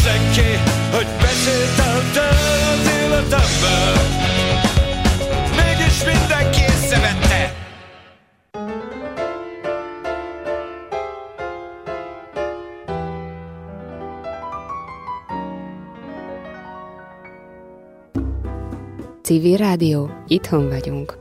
nézek ki, hogy beszéltem te az életemben. Mégis mindenki észrevette. Civil Rádió, itthon vagyunk.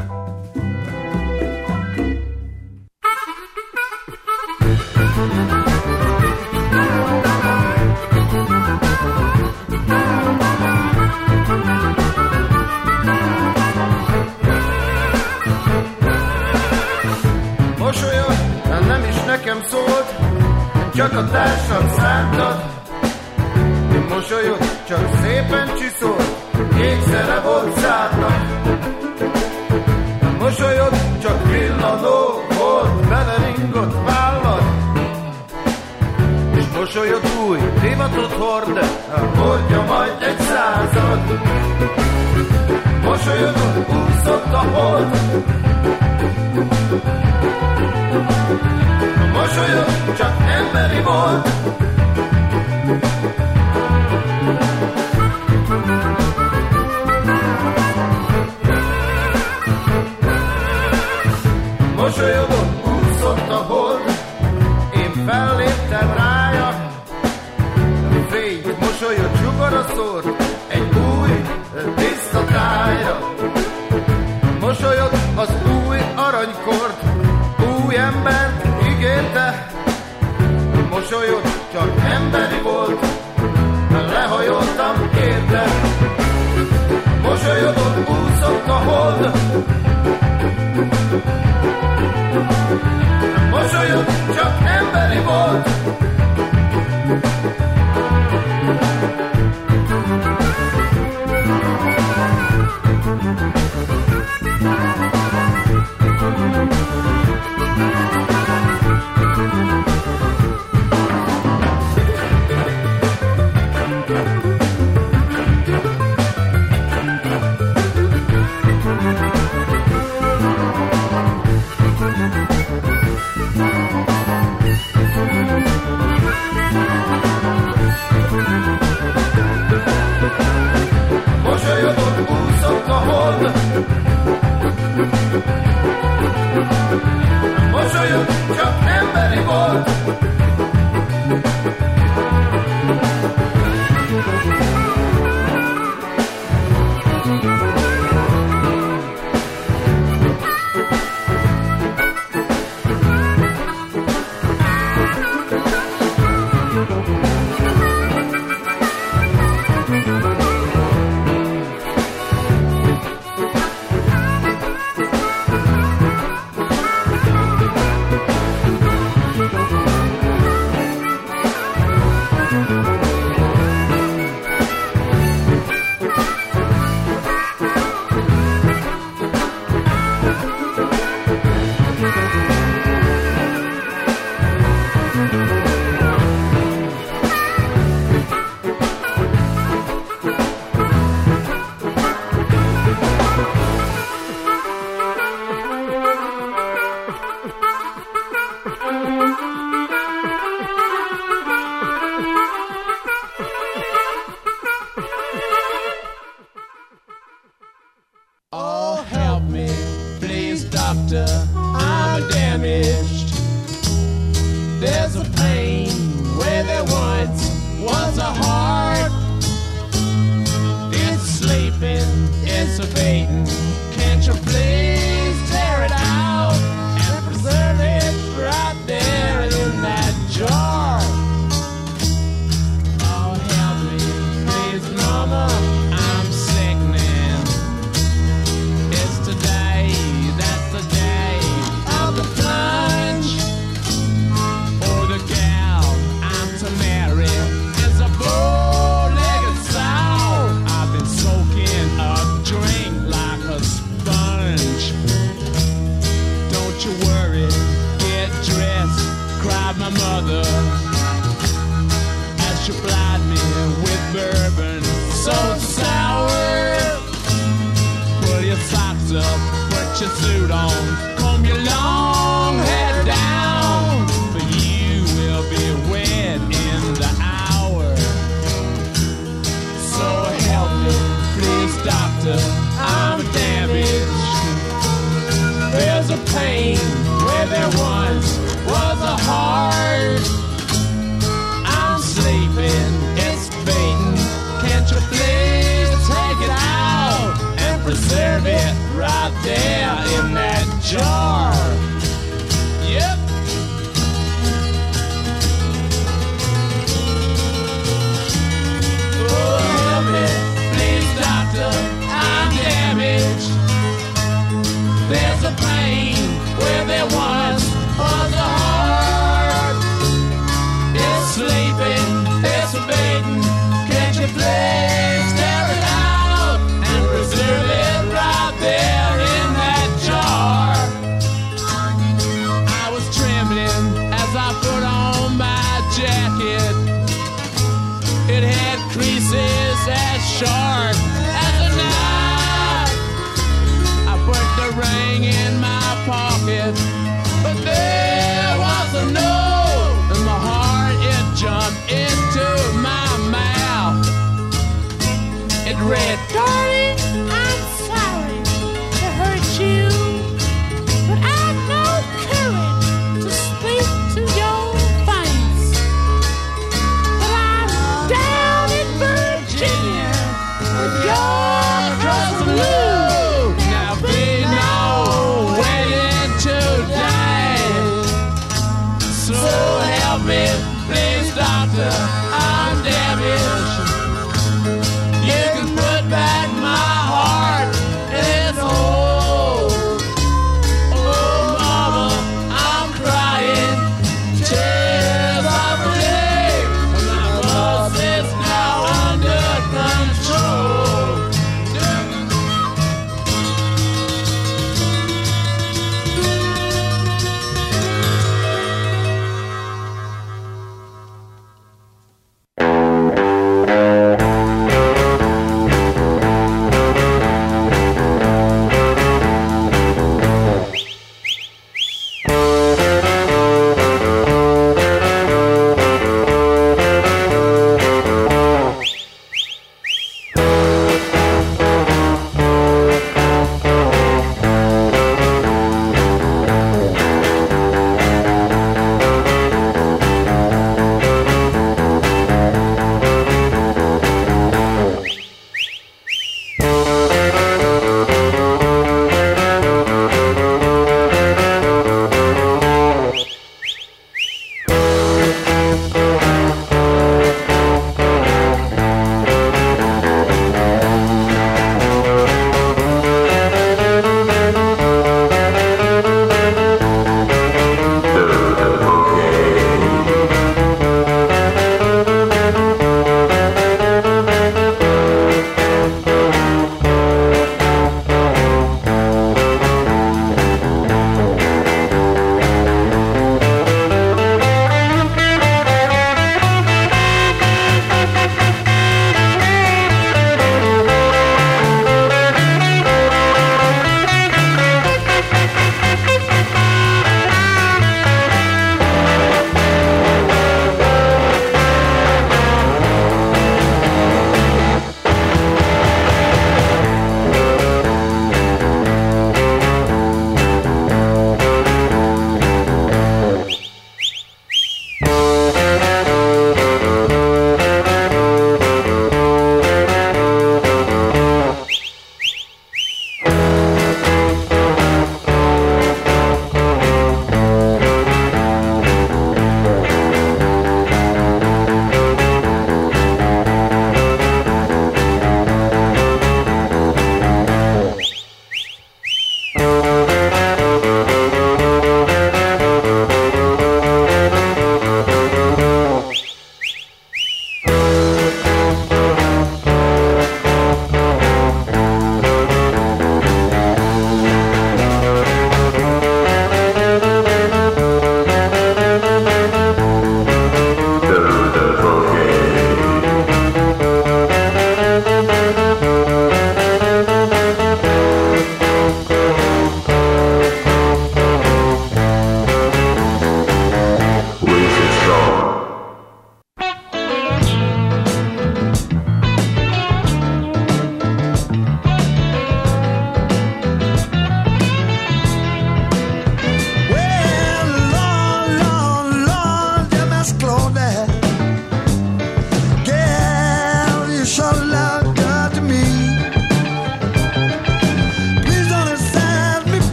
Mosolyog, nem is nekem szólt, csak a társam szántad. Mosolyog, csak szépen csiszolt, ékszere volt szádnak. Mosolyog, csak villanó volt, beleringott vállad. És mosolyog új, divatot hord, hordja majd egy 100. Mosolyogon úszott a hold. Mosolyog, csak emberi volt. Mosolyogon úszott a hold, én felléptem rája. Fény mosolyog sugara szórt egy új, tiszta tájra. Mosolyog az új aranykort, új embert ígérte. Mosolyog, csak emberi volt, lehajoltam érte. Mosolyogon úszott a hold. Mosolyog, csak emberi volt. Mosolyogon úszott a hold. Mosolyog, csak emberi volt. Oh, help me, please, doctor, I'm damaged. You can put back my heart in its hole. Oh, mama, I'm crying tears of relief. My pulse is now under control.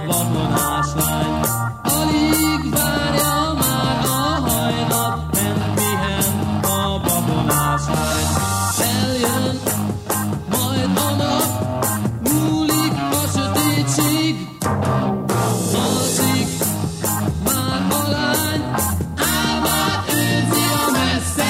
babonás lány. Alig várja már a hajnat, ment pihen a babonás lány. Eljön majd a nap, múlik a sötétség, alszik már a lány, álmát őrzi a messzeség.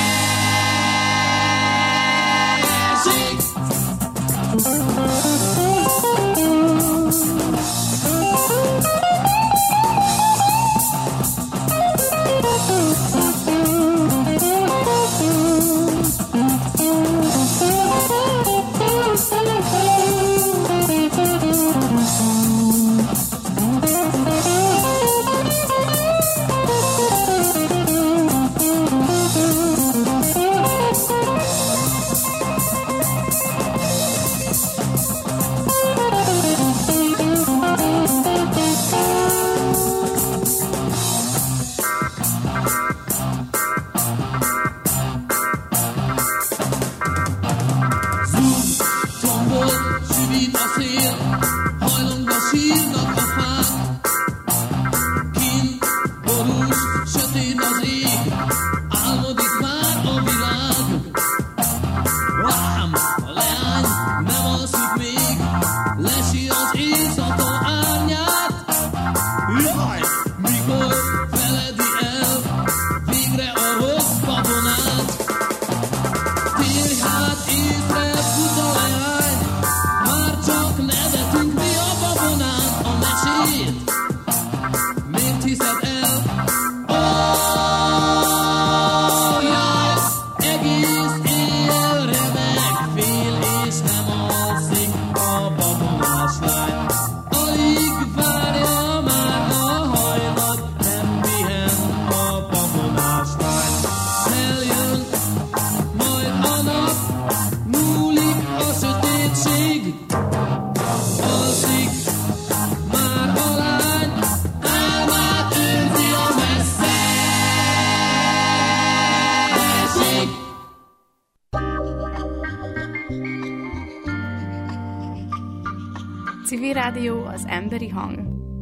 Civil Rádió, az emberi hang.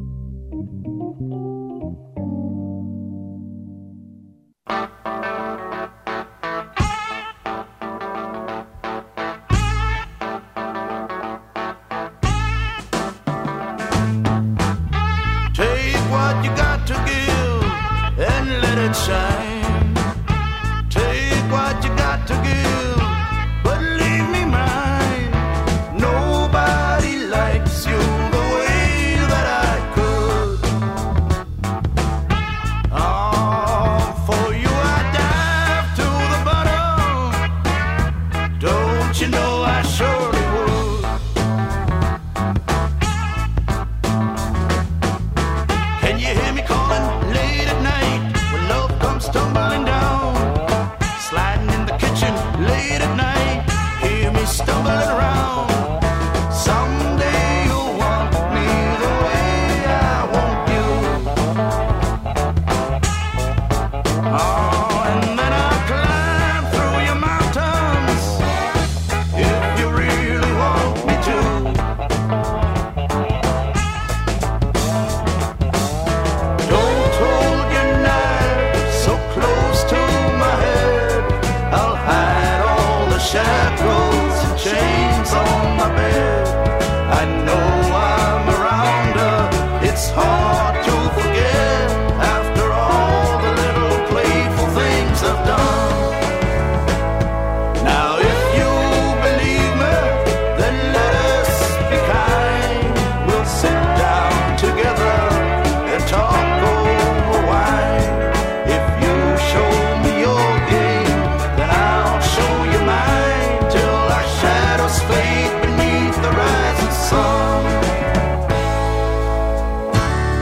Take what you got to give and let it shine. Take what you got to give, but leave me mine. Nobody likes you the way that I could. Oh, for you I'd dive to the bottom. Don't you know I surely would. Can you hear me calling late at night when love comes tumbling down? Sliding in the kitchen late at night, hear me stumbling around. Someday you'll want me the way I want you. Oh, and then I'll climb through your mountains if you really want me to. Don't hold your knife so close to my head. I'll hide all the shackles and chains on my bed. I know I'm around her. It's hard to forget after all the little playful things I've done. Now if you believe me, then let us be kind. We'll sit down together and talk over wine. If you show me your game, then I'll show you mine, till our shadows fade beneath the rising sun.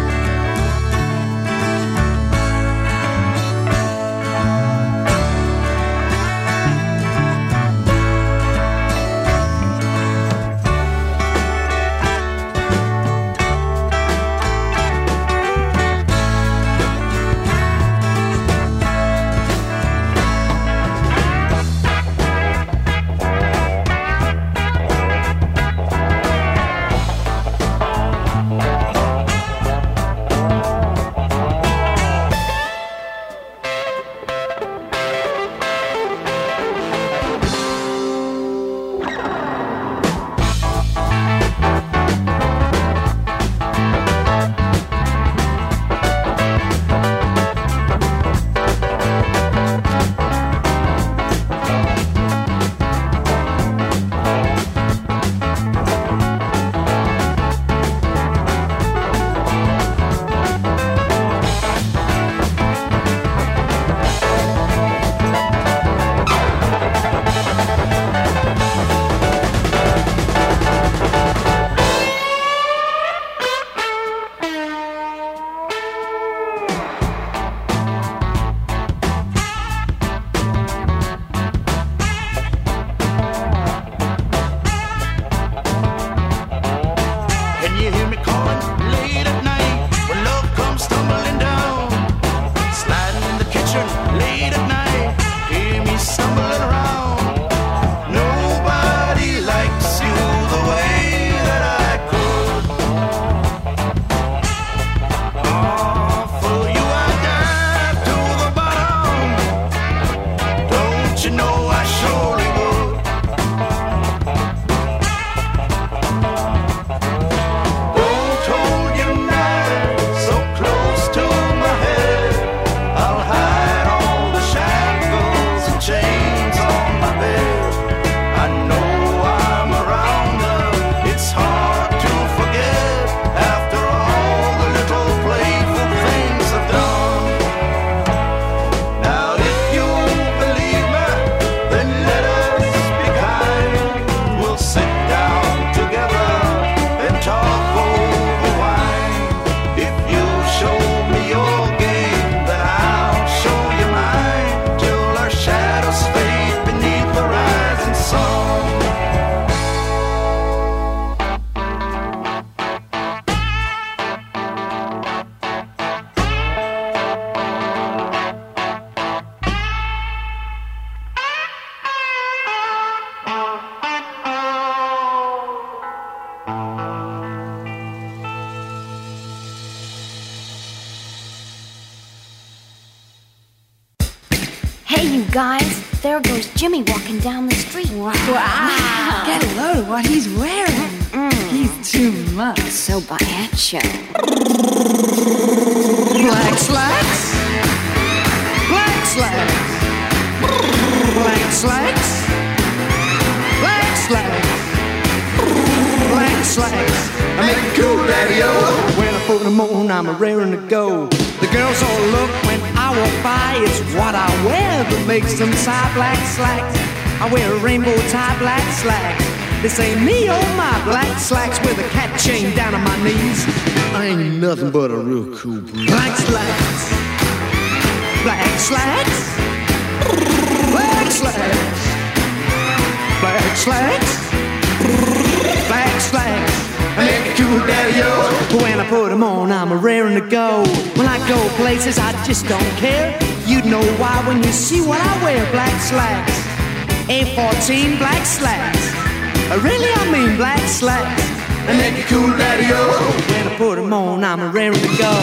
Hey, you guys, there goes Jimmy walking down the street. Wow. Get a load of what he's wearing. He's too much. So macho. Black slacks. Black slacks. Black slacks. Black slacks. Black slacks. I make it cool, daddy-o. When I put them on, I'm raring to go. The girls all look when I walk by. It's what I wear that makes them tie black slacks. I wear a rainbow tie black slacks. This ain't me on my black slacks with a cat chain down on my knees. I ain't nothing but a real cool breeze. Black slacks. Black slacks. Black slacks. Black slacks. Black slacks. I make it cool, daddy-o. When I put them on, I'm raring to go. When I go places, I just don't care. You'd know why when you see what I wear. Black slacks. A14 black slacks. Really, I mean black slacks. I make it cool, daddy-o. When I put them on, I'm raring to go.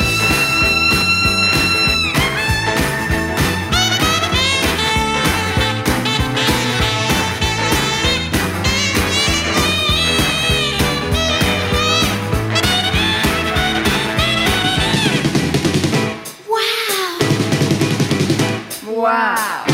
Wow.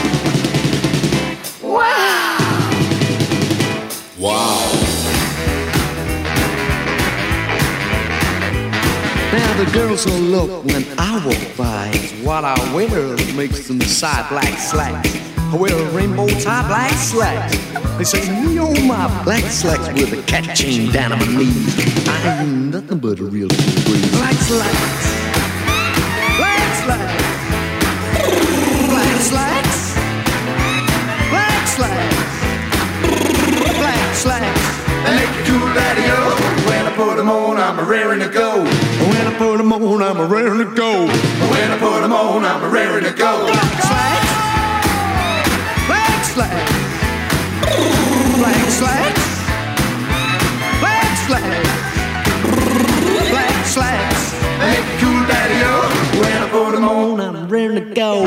Now the girls will look when I walk by. It's what I wear that makes them side black slacks. I wear a rainbow tie black slacks. They say me on my black slacks with a cat chain down on my knees. I ain't nothing but a real cool breeze. Black slacks. Black slacks. Black slacks. Black slacks. Black slacks. I make it cool, daddy-o. When I put them on, I'm raring to go. When I put them on, I'm raring to go. When I put them on, I'm raring to go. Black slacks. Black slacks. Black slacks. Black slacks. Black slacks. I make it cool, daddy-o. When I put them on, I'm raring to go.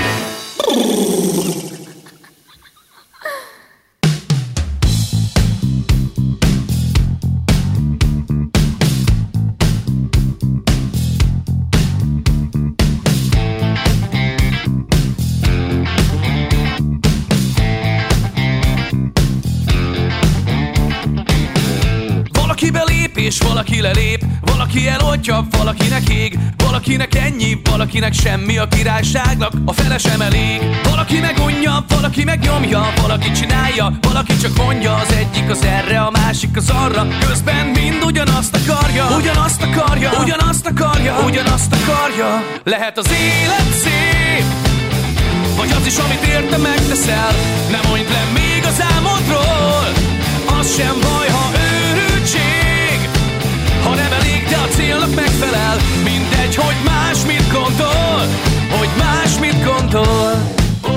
És valaki lelép, valaki eloltja, valakinek ég. Valakinek ennyi, valakinek semmi, a királyságnak a fele sem elég. Valaki meg unja, valaki meg nyomja, valaki csinálja, valaki csak mondja. Az egyik az erre, a másik az arra, közben mind ugyanazt akarja. Ugyanazt akarja, ugyanazt akarja, ugyanazt akarja. Lehet az élet szép, vagy az is, amit érte megteszel. Ne mondj le még az álmodról, az sem baj, ha őrültség. Ha nem elég, de a célnak megfelel. Mindegy, hogy más mit gondol, hogy más mit gondol.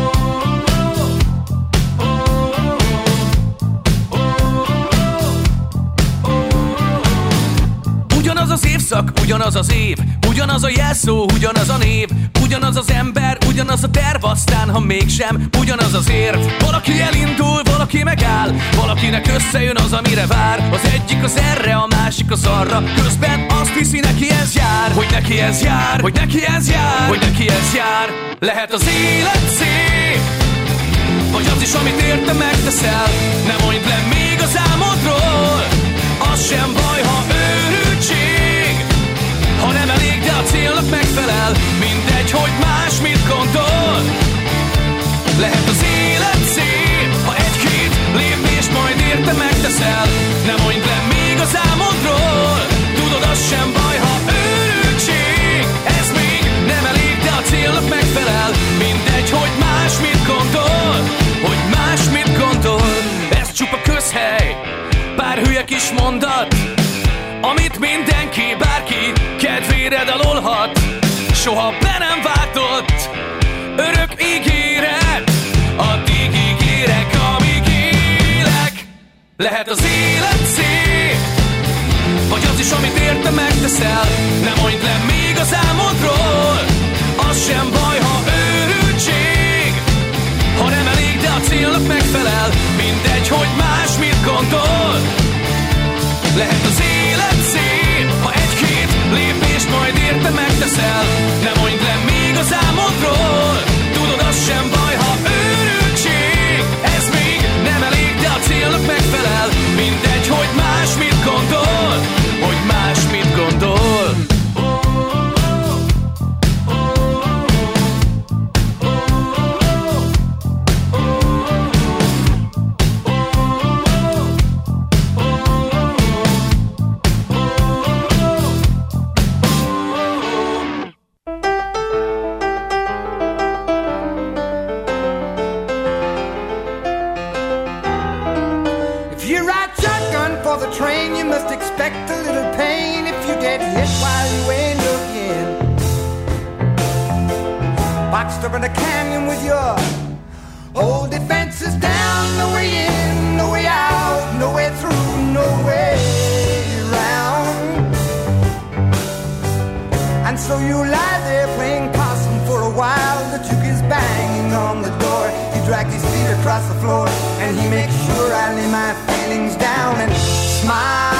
Ugyanaz az évszak, ugyanaz az év, ugyanaz a jelszó, ugyanaz a név, ugyanaz az ember, ugyanaz a terv, aztán ha mégsem, ugyanaz az érv. Valaki elindul, valaki megáll, valakinek összejön az, amire vár. Az egyik az erre, a másik az arra, közben azt hiszi, neki ez jár. Hogy neki ez jár, hogy neki ez jár, hogy neki ez jár. Lehet az élet szép, vagy az is, amit érte megteszel. Ne mondd le még az álmodról, az sem baj, ha őrültség. Ha nem elég, de a célnak megfelel. Mindegy, hogy más mit gondol. Lehet az élet szép, ha egy-két lépést majd érte megteszel. Ne mondd le még az álmodról, tudod, az sem baj, ha őrültség. Ez még nem elég, de a célnak megfelel. Mindegy, hogy más mit gondol, hogy más mit gondol. Ez csupa közhely, pár hülye kis mondat, amit mindenki, bárki kedvére dalolhat. Soha be nem váltott örök ígéret, addig ígérek, amíg élek. Lehet az élet szép, vagy az is, amit érte megteszel. Ne mondd le még az álmodról, az sem baj, ha őrültség. megteszel. Ne mondj le még az álmodról, tudod, az sem baj, ha őrültség. Ez még nem elég, de a célnak megfelel. Mindegy, hogy más mit gondol, hogy más mit gondol. Expect a little pain if you get hit while you ain't looking. Boxed up in a canyon with your old defenses down. No way in, no way out, no way through, no way around. And so you lie there playing possum for a while. The Duke is banging on the door. He drags his feet across the floor and he makes sure I lay my feelings down and smile.